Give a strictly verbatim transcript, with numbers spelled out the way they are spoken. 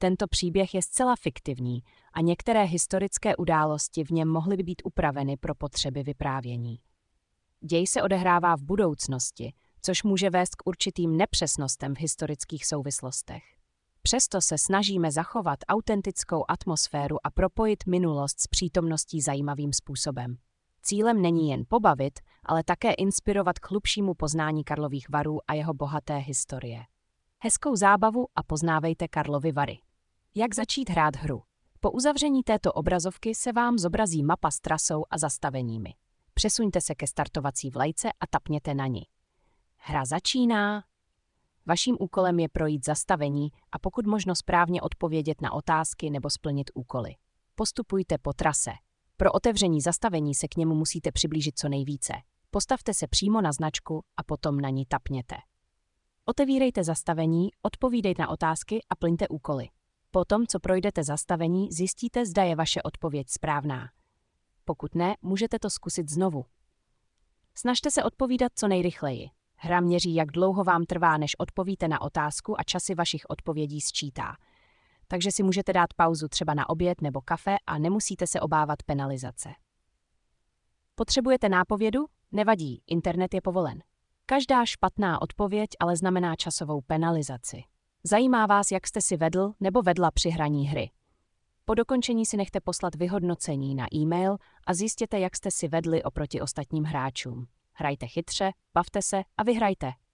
Tento příběh je zcela fiktivní a některé historické události v něm mohly by být upraveny pro potřeby vyprávění. Děj se odehrává v budoucnosti, což může vést k určitým nepřesnostem v historických souvislostech. Přesto se snažíme zachovat autentickou atmosféru a propojit minulost s přítomností zajímavým způsobem. Cílem není jen pobavit, ale také inspirovat k hlubšímu poznání Karlových Varů a jeho bohaté historie. Hezkou zábavu a poznávejte Karlovy Vary. Jak začít hrát hru? Po uzavření této obrazovky se vám zobrazí mapa s trasou a zastaveními. Přesuňte se ke startovací vlajce a tapněte na ni. Hra začíná. Vaším úkolem je projít zastavení a pokud možno správně odpovědět na otázky nebo splnit úkoly. Postupujte po trase. Pro otevření zastavení se k němu musíte přiblížit co nejvíce. Postavte se přímo na značku a potom na ní tapněte. Otevírejte zastavení, odpovídejte na otázky a plňte úkoly. Potom, co projdete zastavení, zjistíte, zda je vaše odpověď správná. Pokud ne, můžete to zkusit znovu. Snažte se odpovídat co nejrychleji. Hra měří, jak dlouho vám trvá, než odpovíte na otázku a časy vašich odpovědí sčítá. Takže si můžete dát pauzu třeba na oběd nebo kafe a nemusíte se obávat penalizace. Potřebujete nápovědu? Nevadí, internet je povolen. Každá špatná odpověď ale znamená časovou penalizaci. Zajímá vás, jak jste si vedl nebo vedla při hraní hry. Po dokončení si nechte poslat vyhodnocení na e-mail a zjistěte, jak jste si vedli oproti ostatním hráčům. Hrajte chytře, bavte se a vyhrajte.